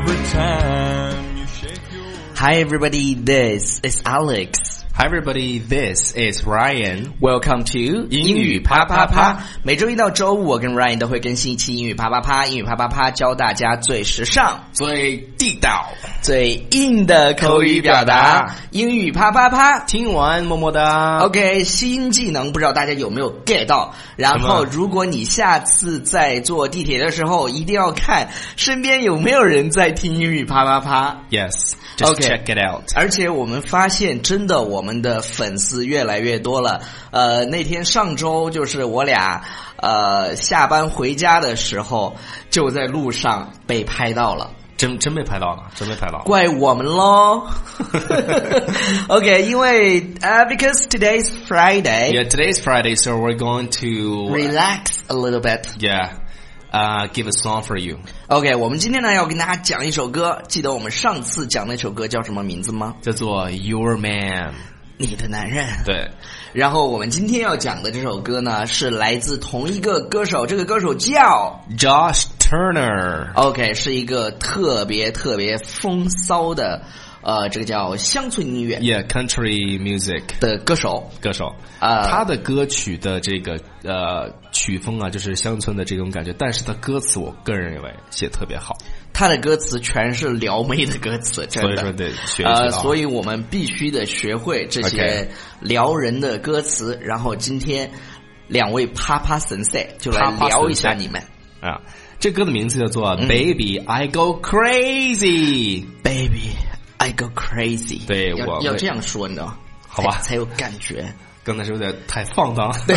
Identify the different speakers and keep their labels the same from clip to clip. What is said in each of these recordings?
Speaker 1: Every time you shake your...
Speaker 2: Hi everybody, this is Alex.
Speaker 3: Hi everybody, this is Ryan.
Speaker 2: Welcome to 英语啪啪啪。每周一到周五，我跟 Ryan 都会更新一期英语啪啪啪。英语啪啪啪教大家最时尚、
Speaker 3: 最地道、
Speaker 2: 最硬的口语表达。英语啪啪啪，
Speaker 3: 听完么么哒。
Speaker 2: OK， 新技能不知道大家有没有 get 到？然后，如果你下次在坐地铁的时候，一定要看身边有没有人在听英语啪啪啪。
Speaker 3: Yes。Just check it out.
Speaker 2: 而且我们发现真的我们的粉丝越来越多了。那天上周就是我俩下班回家的时候就在路上被拍到了。
Speaker 3: 真被拍到了，真被拍到了。
Speaker 2: 怪我们咯。OK， 因为because today's Friday.
Speaker 3: Yeah, today's Friday, so we're going to
Speaker 2: relax a little bit.
Speaker 3: Yeah.Give a song for you.
Speaker 2: OK， 我们今天呢要跟大家讲一首歌，记得我们上次讲那首歌叫什么名字吗？
Speaker 3: 叫做 Your Man，
Speaker 2: 你的男人。
Speaker 3: 对。
Speaker 2: 然后我们今天要讲的这首歌呢是来自同一个歌手，这个歌手叫
Speaker 3: Josh Turner。OK，
Speaker 2: 是一个特别风骚的这个叫乡村音乐
Speaker 3: Yeah, country music
Speaker 2: 的歌手
Speaker 3: 他的歌曲的这个曲风啊就是乡村的这种感觉，但是他歌词我个人认为写特别好，
Speaker 2: 他的歌词全是撩妹的歌词，真的，
Speaker 3: 所以说得学一学
Speaker 2: 所以我们必须得学会这些撩人的歌词。然后今天两位啪啪神赛就来聊一下你们
Speaker 3: 啊。这歌的名字叫做 Baby I Go Crazy。
Speaker 2: Baby I go crazy，
Speaker 3: 对，
Speaker 2: 要这样说，你知道吗？
Speaker 3: 好吧，
Speaker 2: 才有感觉。
Speaker 3: 刚才是有点太放荡，
Speaker 2: 对，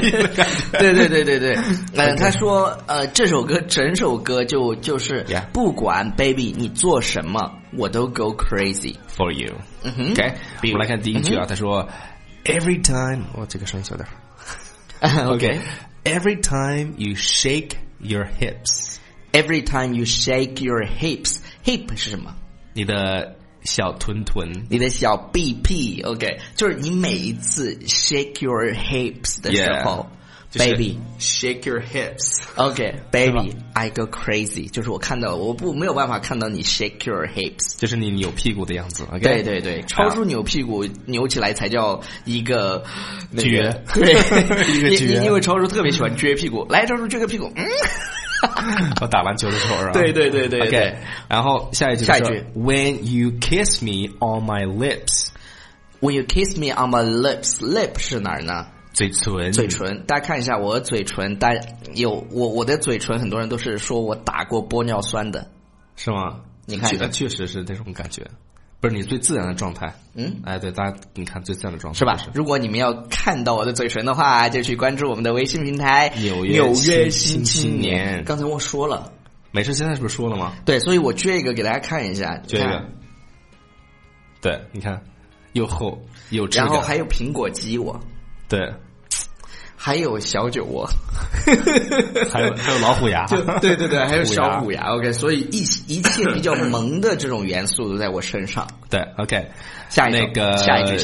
Speaker 2: 他说，这首歌整首歌就是不管 baby 你做什么，我都 go crazy
Speaker 3: for you。OK， 我们来看第一句啊，他说 Every time， 这个声音小点。OK，Every time you shake your hips，Every
Speaker 2: time you shake your hips，hip 是什么？
Speaker 3: 你的小臀臀，
Speaker 2: 你的小屁屁 ，OK， 就是你每一次 shake your hips 的时候、baby
Speaker 3: shake your
Speaker 2: hips，OK，baby I go crazy， 就是我看到我没有办法看到你 shake your hips，
Speaker 3: 就是你扭屁股的样子
Speaker 2: ，OK， 对，超出扭屁股扭起来才叫一个
Speaker 3: 撅，
Speaker 2: 对，
Speaker 3: 一个撅，
Speaker 2: 因为超叔特别喜欢撅屁股，来，超叔撅个屁股，
Speaker 3: 我打篮球的时候是吧？
Speaker 2: 对
Speaker 3: OK， 然后下一句 When you kiss me on my lips，
Speaker 2: When you kiss me on my lips， 是哪儿呢？
Speaker 3: 嘴唇，
Speaker 2: 大家看一下我的嘴唇，我的嘴唇，很多人都是说我打过玻尿酸的，
Speaker 3: 是吗？
Speaker 2: 你看，
Speaker 3: 确实是这种感觉。不是你最自然的状态，对，大家你看最自然的状态
Speaker 2: 是吧？如果你们要看到我的嘴唇的话，就去关注我们的微信平台
Speaker 3: 纽约新青
Speaker 2: 年。刚才我说了，
Speaker 3: 没事，现在是不是说了吗？
Speaker 2: 对，所以我撅一个给大家看一下，
Speaker 3: 撅一个，对，你看又厚又质感，
Speaker 2: 然后还有苹果肌我，
Speaker 3: 对。
Speaker 2: 还有小酒窝，
Speaker 3: 还有老虎牙，
Speaker 2: 对，还有小虎牙 ，OK， 所以一切比较萌的这种元素都在我身上。
Speaker 3: 对 ，OK，
Speaker 2: 下一句
Speaker 3: 就是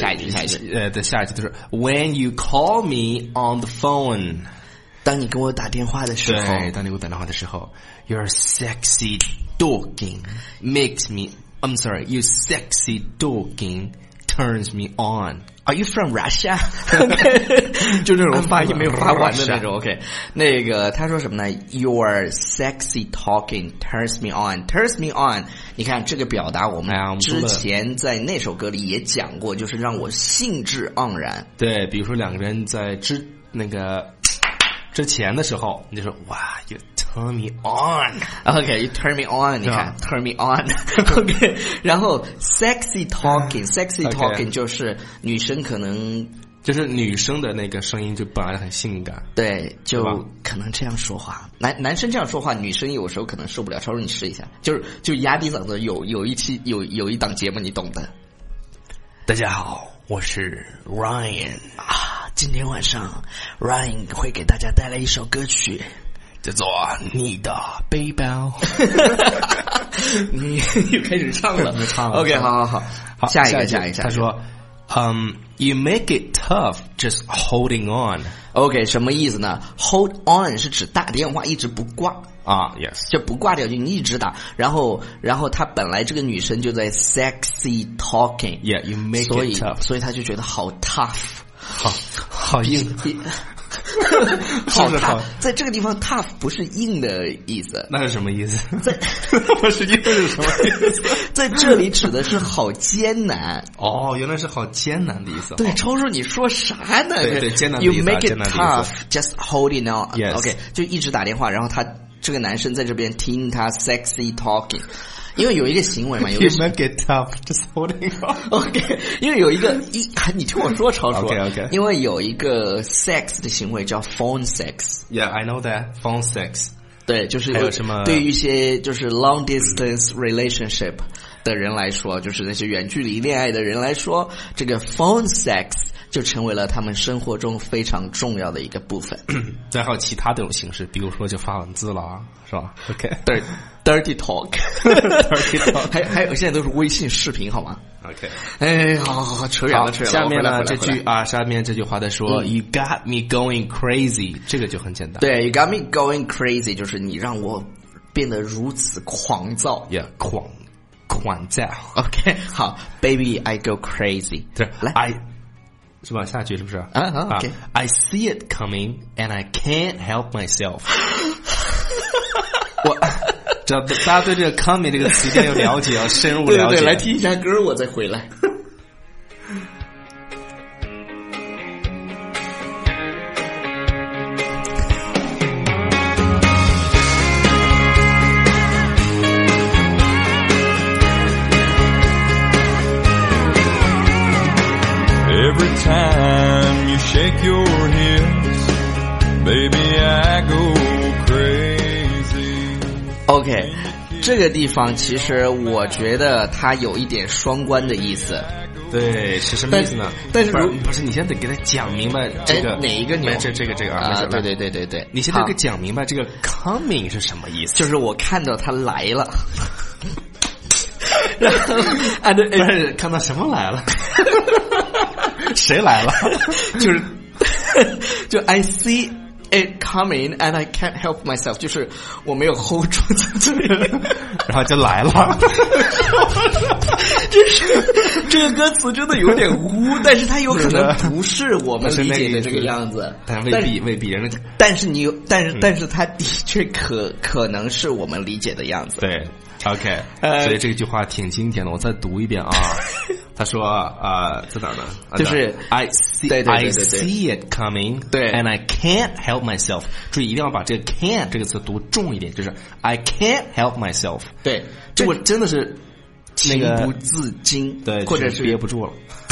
Speaker 3: When you call me on the phone，
Speaker 2: 当你跟我打电话的时候，
Speaker 3: 对，当你跟我打电话的时候 ，Your sexy talking makes me，I'm sorry， You sexy talking turns me on。Are
Speaker 2: you from Russia？ 就这种发音没有发完的那种 ，OK。那个他说什么呢 ？Your sexy talking turns me on，turns me on。你看这个表达，我们之前在那首歌里也讲过，就是让我兴致盎然。
Speaker 3: 对，比如说两个人在之前的时候，你就说哇 ，You turn me on。OK，
Speaker 2: You turn me on， 你看 turn me on。OK， 然后 sexy talking 就是女生可能
Speaker 3: 就是女生的那个声音就本来很性感，
Speaker 2: 对，就可能这样说话。男生这样说话，女生有时候可能受不了。超叔，你试一下，就压低嗓子。有一档节目，你懂的。
Speaker 3: 大家好，我是 Ryan
Speaker 2: 啊，今天晚上 Ryan 会给大家带来一首歌曲，
Speaker 3: 叫做你的背包。
Speaker 2: 你又开始唱了，
Speaker 3: 唱了。
Speaker 2: OK， 好，下一个。
Speaker 3: 他说 You make it tough just holding on.
Speaker 2: OK， 什么意思呢 ？Hold on 是指打电话一直不挂
Speaker 3: 啊 ，yes，
Speaker 2: 就不挂掉，就你一直打。然后她本来这个女生就在 sexy talking，
Speaker 3: you make it tough，
Speaker 2: 所以她就觉得好 tough，
Speaker 3: 好硬。
Speaker 2: 好 tough， 在这个地方 tough 不是硬的意思，
Speaker 3: 那是什么意思？
Speaker 2: 不是硬是什么意思？在这里指的是好艰难。
Speaker 3: 哦，原来是好艰难的意思。
Speaker 2: 对，超叔你说啥呢？
Speaker 3: 对，艰难的意思。
Speaker 2: You make it tough, just holding on.
Speaker 3: OK，
Speaker 2: 就一直打电话，然后这个男生在这边听他 sexy talking。因为有一个行为嘛，有一个
Speaker 3: You make it tough, just holding on.
Speaker 2: OK， 因为有一个你听我说，超叔。
Speaker 3: OK，
Speaker 2: 因为有一个 sex 的行为叫 phone sex。
Speaker 3: Yeah, I know that. Phone sex.
Speaker 2: 对，就是
Speaker 3: 还有什么？
Speaker 2: 对于一些就是 long distance relationship 的人来说，就是那些远距离恋爱的人来说，这个 phone sex 就成为了他们生活中非常重要的一个部分。
Speaker 3: 再还有其他这种形式，比如说就发文字了，是吧 ？OK，
Speaker 2: dirty talk，
Speaker 3: dirty talk，
Speaker 2: 还有现在都是微信视频，好吗
Speaker 3: ？OK，
Speaker 2: 哎，好，扯远了。
Speaker 3: 下面呢这句啊，下面这句话他说、You got me going crazy， 这个就很简单。
Speaker 2: 对 ，You got me going crazy， 就是你让我变得如此狂躁。
Speaker 3: Yeah， 狂躁。
Speaker 2: OK， 好 ，Baby I go crazy。
Speaker 3: 对，
Speaker 2: 来。
Speaker 3: 是吧？下句是不是
Speaker 2: ？OK，
Speaker 3: I see it coming and I can't help myself 。大家对这个 coming 这个词一定要了解，要深入了解。
Speaker 2: 对，来听一下歌，我再回来。
Speaker 1: Every time you shake your hips, baby, I go crazy.
Speaker 2: OK， 这个地方其实我觉得它有一点双关的意思。
Speaker 3: 对，是什么意思呢？
Speaker 2: 但是
Speaker 3: 不是，你先得给他讲明白这个
Speaker 2: 哪一个钮？
Speaker 3: 这个
Speaker 2: 啊，对，
Speaker 3: 你先得给讲明白这个 coming 是什么意思？
Speaker 2: 就是我看到他来了。然后
Speaker 3: 不是看到什么来了？谁来了？
Speaker 2: 就 I see it coming and I can't help myself， 就是我没有 hold 住自己，
Speaker 3: 然后就来了。
Speaker 2: 这个歌词真的有点污，但是它有可能不是我们理解的这个样子，
Speaker 3: 但未必人。
Speaker 2: 但是它的确可能是我们理解的样子。
Speaker 3: 对。OK， 所以这句话挺经典的，我再读一遍啊。他说在哪儿呢？
Speaker 2: 就是
Speaker 3: I see it coming，
Speaker 2: 对
Speaker 3: ，and I can't help myself。注意一定要把这个 can't 这个词读重一点，就是 I can't help myself。
Speaker 2: 对，
Speaker 3: 这我真的是
Speaker 2: 情不自禁，
Speaker 3: 对，
Speaker 2: 或者是
Speaker 3: 憋不住了。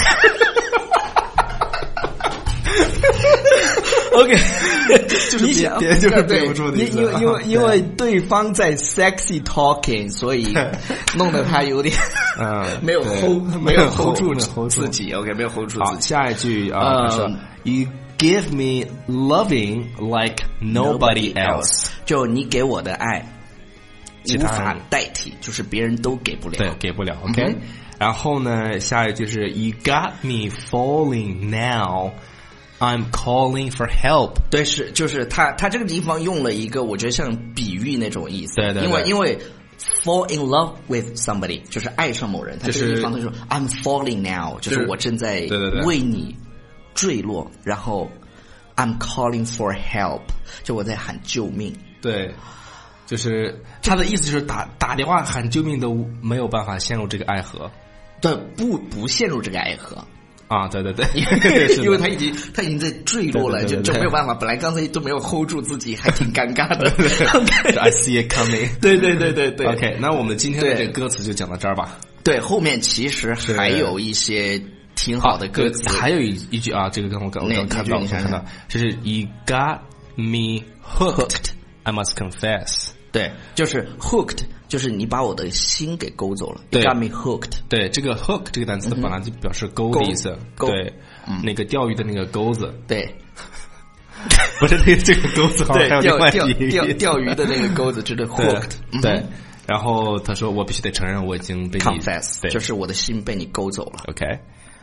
Speaker 2: OK，
Speaker 3: 就是憋不住的意思。
Speaker 2: 因为对方在 sexy talking， 所以弄得他有点没有 hold 住自己。OK， 没有 hold 住自己。
Speaker 3: 下一句他说 You give me loving like nobody else，
Speaker 2: 就你给我的爱无法代替，就是别人都给不了。
Speaker 3: 对，给不了。OK，然后呢，下一句是 You got me falling now。I'm calling for help。
Speaker 2: 对，就是他这个地方用了一个我觉得像比喻那种意思。
Speaker 3: 对，
Speaker 2: 因为 fall in love with somebody 就是爱上某人，他这个地方他说 I'm falling now， 就是我正在为你坠落，然后 I'm calling for help， 就我在喊救命。
Speaker 3: 对，就是他的意思就是打电话喊救命都没有办法陷入这个爱河。
Speaker 2: 对，不陷入这个爱河。
Speaker 3: 啊，对，
Speaker 2: 因为他已经在坠落了，就没有办法。本来刚才都没有 hold 住自己，还挺尴尬的。
Speaker 3: I see it coming。
Speaker 2: 对。
Speaker 3: OK， 那我们今天的这个歌词就讲到这儿吧。
Speaker 2: 对，后面其实还有一些挺好的歌词，
Speaker 3: 还有一句啊，这个我刚看到，就是 You got me hooked, I must confess。
Speaker 2: 对，就是 hooked， 就是你把我的心给勾走了。
Speaker 3: 对
Speaker 2: ，got me hooked。
Speaker 3: 对，这个 hook 这个单词本来就表示钩的意思。对，那个钓鱼的那个钩子。
Speaker 2: 对，
Speaker 3: 不是这个钩子，
Speaker 2: 对，
Speaker 3: 还有另外
Speaker 2: 钓鱼的那个钩子，就是 hooked。
Speaker 3: 对，然后他说我必须得承认我已经被你
Speaker 2: confess， 就是我的心被你勾走了。
Speaker 3: OK。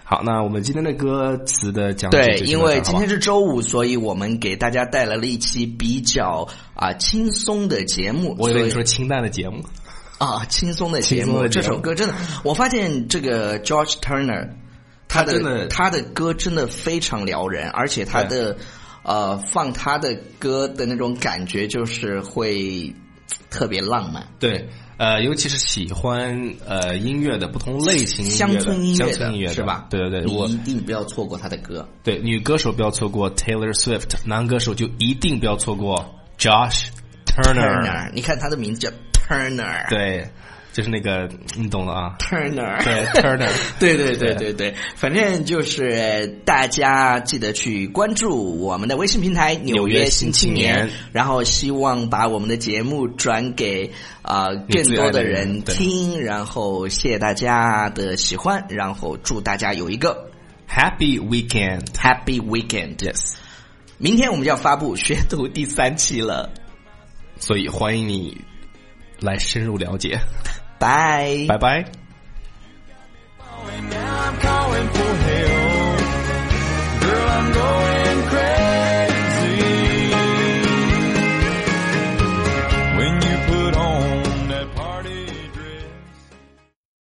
Speaker 3: 好，那我们今天的歌词的讲
Speaker 2: 对，
Speaker 3: 解，
Speaker 2: 因为今天是周五，所以我们给大家带来了一期比较轻松的节目。
Speaker 3: 我以为你说清淡的节目
Speaker 2: 轻松的节目。这首歌真的，我发现这个 George Turner， 他的歌真的非常撩人，而且他的放他的歌的那种感觉就是会特别浪漫。
Speaker 3: 对。尤其是喜欢音乐的不同类型音乐的
Speaker 2: 乡村音
Speaker 3: 乐的
Speaker 2: 是吧？
Speaker 3: 对对对，
Speaker 2: 你一定不要错过他的歌。
Speaker 3: 对，女歌手不要错过 Taylor Swift， 男歌手就一定不要错过 Josh Turner。
Speaker 2: 你看他的名字叫 Turner。
Speaker 3: 对。就是那个你懂的啊
Speaker 2: ，Turner，
Speaker 3: 对 Turner，
Speaker 2: 对，反正就是大家记得去关注我们的微信平台《纽约新青年》，然后希望把我们的节目转给更多的人听，然后谢谢大家的喜欢，然后祝大家有一个
Speaker 3: Happy Weekend。 Yes，
Speaker 2: 明天我们就要发布学徒第3期了，
Speaker 3: 所以欢迎你来深入了解。
Speaker 2: 拜
Speaker 3: 拜拜。
Speaker 1: Now I'm calling for help. Girl, I'm going